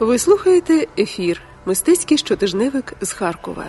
Ви слухаєте ефір «Мистецький щотижневик» з Харкова.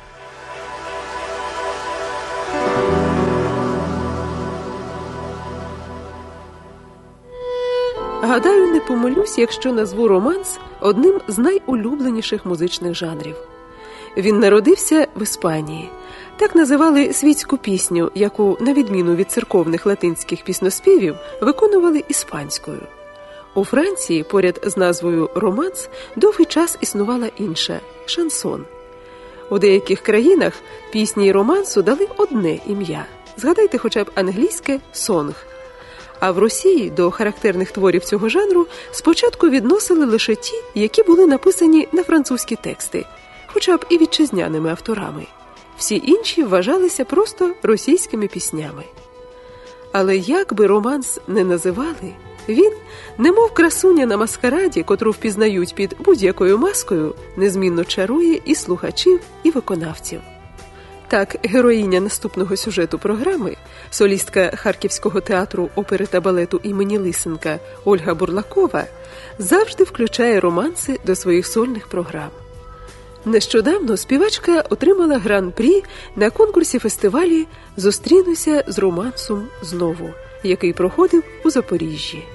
Гадаю, не помилюсь, якщо назву романс одним з найулюбленіших музичних жанрів. Він народився в Іспанії. Так називали світську пісню, яку, на відміну від церковних латинських пісноспівів, виконували іспанською. У Франції поряд з назвою «романс» довгий час існувала інша – шансон. У деяких країнах пісні й романсу дали одне ім'я. Згадайте хоча б англійське «сонг». А в Росії до характерних творів цього жанру спочатку відносили лише ті, які були написані на французькі тексти, хоча б і вітчизняними авторами. Всі інші вважалися просто російськими піснями. Але як би романс не називали, він, немов красуня на маскараді, котру впізнають під будь-якою маскою, незмінно чарує і слухачів, і виконавців. Так, героїня наступного сюжету програми, солістка Харківського театру опери та балету імені Лисенка Ольга Бурлакова, завжди включає романси до своїх сольних програм. Нещодавно співачка отримала гран-прі на конкурсі фестивалі «Зустрінуся з романсом знову», який проходив у Запоріжжі.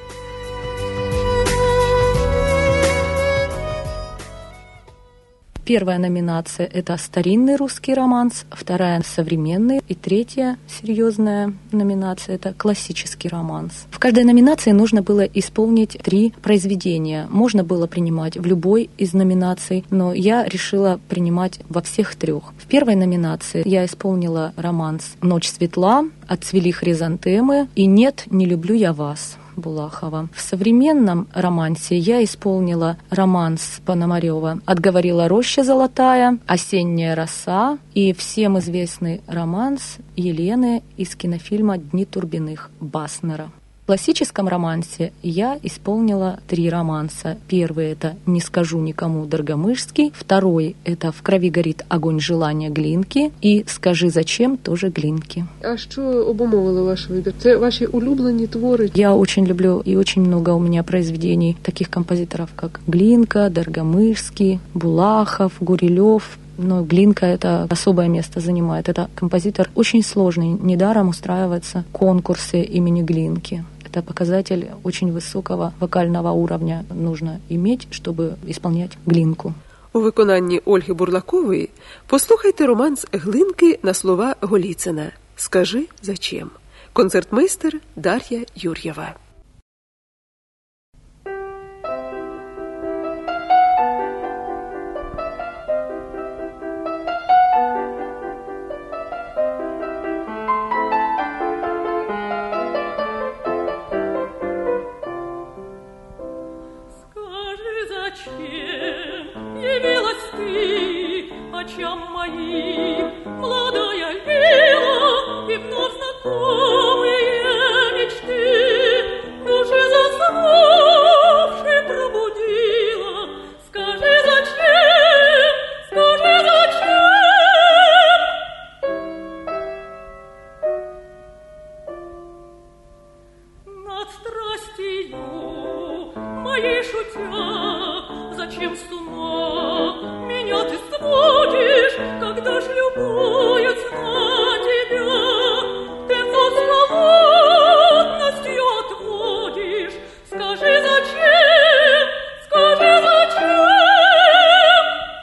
Первая номинация – это старинный русский романс, вторая – современный, и третья серьезная номинация – это классический романс. В каждой номинации нужно было исполнить 3 произведения. Можно было принимать в любой из номинаций, но я решила принимать во всех 3. В первой номинации я исполнила романс «Ночь светла», «Отцвели хризантемы» и «Нет, не люблю я вас» Булахова. В современном романсе я исполнила романс Пономарёва «Отговорила роща золотая», «Осенняя роса» и всем известный романс Елены из кинофильма «Дни Турбиных» Баснера. В классическом романсе я исполнила 3 романса. Первый – это «Не скажу никому» Доргомышский, второй – это «В крови горит огонь желания» Глинки и «Скажи зачем» тоже Глинки. А що обумовило ваш вибір? Це ваші улюблені твори? Я очень люблю и очень много у меня произведений таких композиторов, как Глинка, Доргомышский, Булахов, Гурилёв. Но Глинка это особое место занимает. Это композитор очень сложный. Недаром устраиваются конкурсы имени Глинки. Это показатель очень высокого вокального уровня нужно иметь, чтобы исполнять Глинку. У виконанні Ольги Бурлакової послухайте романс Глинки на слова Голіцина «Скажи зачем». Концертмейстер Дар'я Юр'єва. Очам моим молодая лила и вновь знакомые мечты души заснувшей пробудила. Скажи зачем, скажи зачем. Над страстью моей шутя, зачем с ума меня ты сводишь, когда ж любуюсь на тебя, ты нас холодностью отводишь. Скажи зачем, скажи зачем.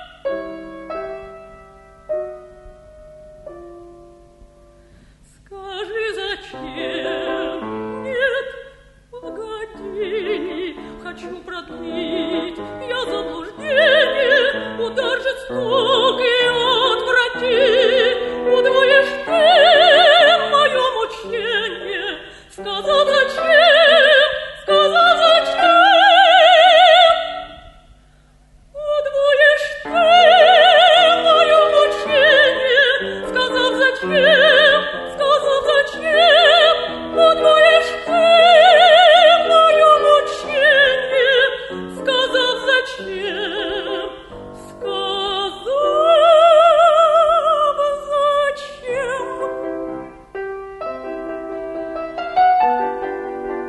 Скажи зачем. Нет, погоди, хочу продлить я заблуждение, удар жестокий отврати, удвоишь ты мое мучение. Сказал зачем, сказал зачем. Удвоишь ты мое мучение. Сказал зачем, сказал зачем. Удвоишь ты мое мучение. Сказал зачем, сказал зачем.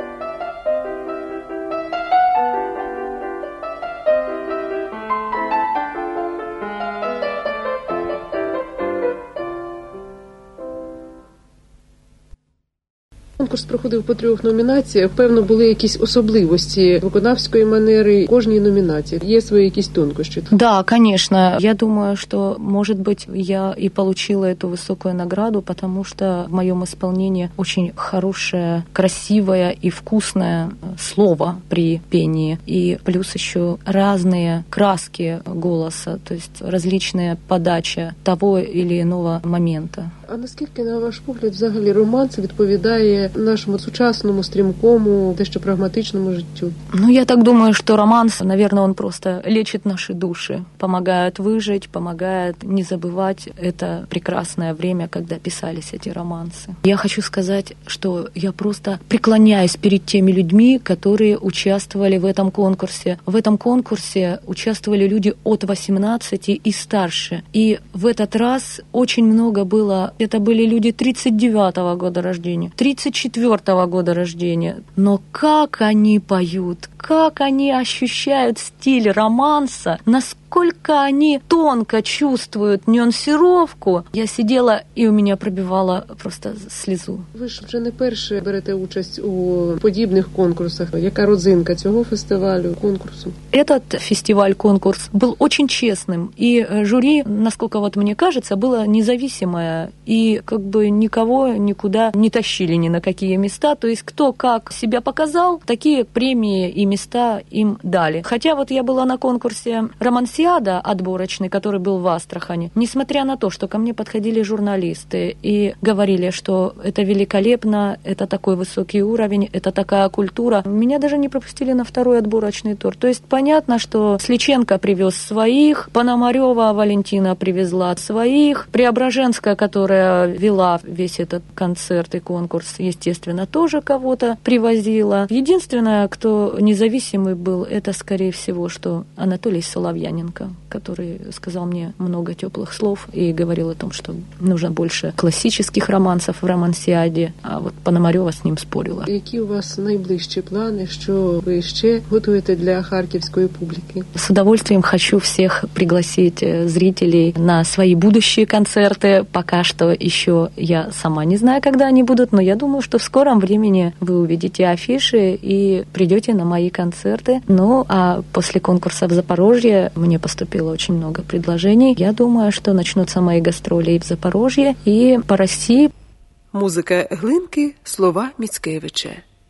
Конкурс проходив по 3 номінаціях. Певно, були якісь особливості виконавської манери кожній номінації. Є свої якісь тонкощі? Да, конечно. Я думаю, что, может быть, я и получила эту высокую награду, потому что в моем исполнении очень хорошее, красивое и вкусное слово при пении. И плюс еще разные краски голоса, то есть различная подача того или иного момента. А наскільки, на ваш погляд, взагалі романс відповідає нашому сучасному, стрімкому, дещо прагматичному життю? Ну, я так думаю, что романс, наверное, он просто лечит наши души, помогает выжить, помогает не забывать это прекрасное время, когда писались эти романсы. Я хочу сказать, что я просто преклоняюсь перед теми людьми, которые участвовали в этом конкурсе. В этом конкурсе участвовали люди от 18 и старше. И в этот раз очень много было. Это были люди 39-го года рождения, 34-го года рождения. Но как они поют, как они ощущают стиль романса, насколько они тонко чувствуют нюансировку. Я сидела, и у меня пробивала просто слезу. Ви ж вже не перше берете участь у подібних конкурсах. Яка родзинка цього фестивалю, конкурсу? Этот фестиваль-конкурс был очень честным, и жюри, насколько вот мне кажется, было независимое, и как бы никого никуда не тащили ни на какие места, то есть кто как себя показал, такие премии и места им дали. Хотя вот я была на конкурсе «Романсиада» отборочный, который был в Астрахани, несмотря на то, что ко мне подходили журналисты и говорили, что это великолепно, это такой высокий уровень, это такая культура, меня даже не пропустили на второй отборочный тур. То есть понятно, что Сличенко привез своих, Пономарёва Валентина привезла своих, Преображенская, которая вела весь этот концерт и конкурс, естественно, тоже кого-то привозила. Единственное, кто независимый был, это, скорее всего, что Анатолий Соловьяненко, который сказал мне много теплых слов и говорил о том, что нужно больше классических романсов в «Романсиаде», а вот Пономарёва с ним спорила. Які у вас найближчі плани, що ви ще готуєте для харківської публіки? С удовольствием хочу всех пригласить зрителей на свои будущие концерты. Пока что еще я сама не знаю, когда они будут, но я думаю, что в скором времени вы увидите афиши и придете на мои концерты. Ну, а после конкурса в Запорожье мне поступило очень много предложений. Я думаю, что начнутся мои гастроли и в Запорожье, и по России. Музика Глинки, слова Міцкевича.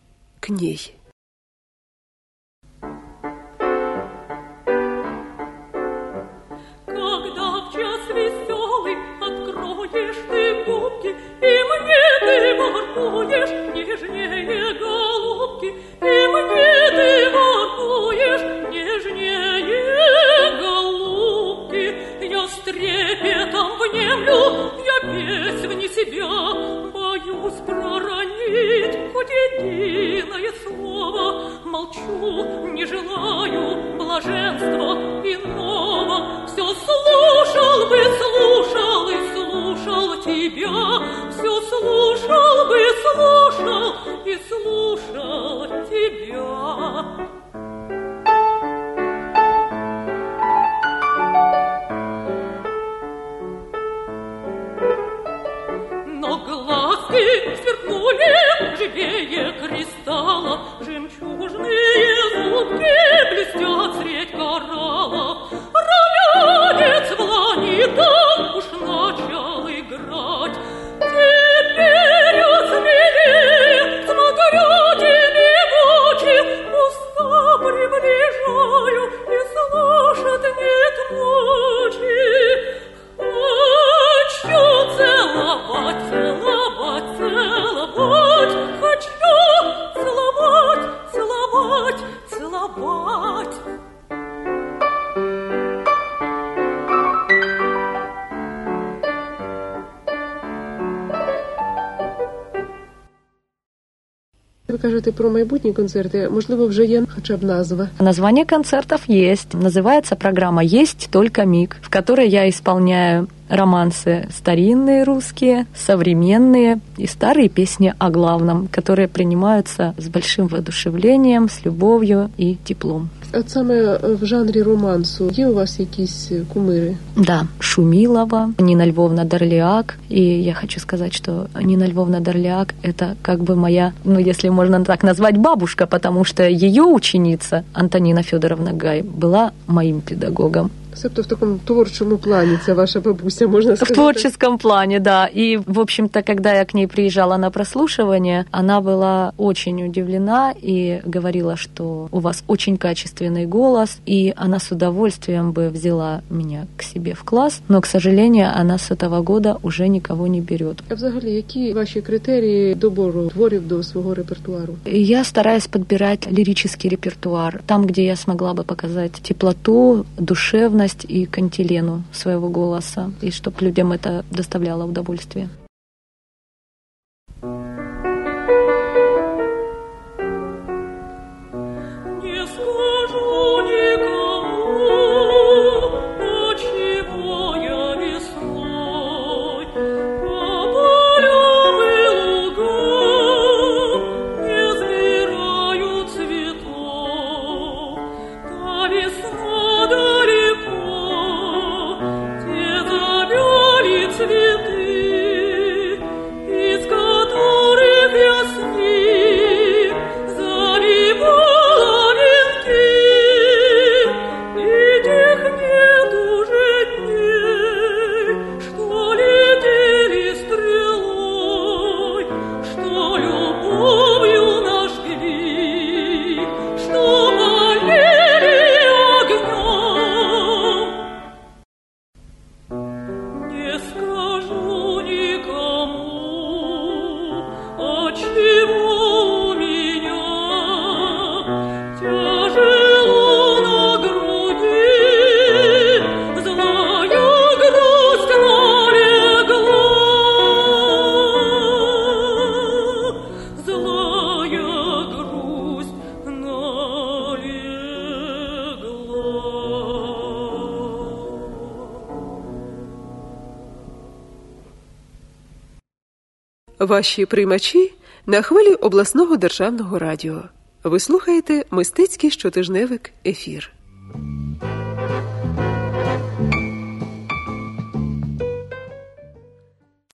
Кній. Когда в час веселый откроешь ты губки, и мне ты воркуешь нежнее голубки, и мне ты воркуешь нежнее голубки, я с трепетом внемлю, я песнь себя боюсь проронить хоть единое слово, молчу, не желаю блаженства иного, все слушал бы, слушал и слушал тебя, все слушал бы, слушал и слушал тебя. Но глазки сверкнули живее кристалла, жемчужные зубки блестят средь коралла. Ромянец в лани так уж начал играть. Теперь осмелее, смотрю тебе в очи, уста приближаю и слушать нет мочи. Хочу целовать, целовать, целовать, хочу целовать, целовать, целовать. Ви кажете про майбутні концерти, можливо, вже є хоча б назва? Название концертов есть. Называется программа «Есть только миг», в которой я исполняю романсы старинные русские, современные и старые песни о главном, которые принимаются с большим воодушевлением, с любовью и теплом. От саме в жанрі романсу є у вас якісь кумири? Да, Шумилова, Нина Львовна Дорлиак. И я хочу сказать, что Нина Львовна Дорлиак — это как бы моя, если можно так назвать, бабушка, потому что ее ученица Антонина Федоровна Гай была моим педагогом. Тобто в такому творчому плані це ваша бабуся, можна сказати? В творческом плане, да. И, в общем-то, когда я к ней приезжала на прослушивание, она была очень удивлена и говорила, что у вас очень качественный голос, и она с удовольствием бы взяла меня к себе в класс, но, к сожалению, она с этого года уже никого не берет. А взагалі, які ваші критерії добору творів до свого репертуару? Я стараюсь подбирать лирический репертуар, там, где я смогла бы показать теплоту, душевность и кантилену своего голоса, и чтобы людям это доставляло удовольствие. Ваші приймачі на хвилі обласного державного радіо. Ви слухаєте мистецький щотижневик «Ефір».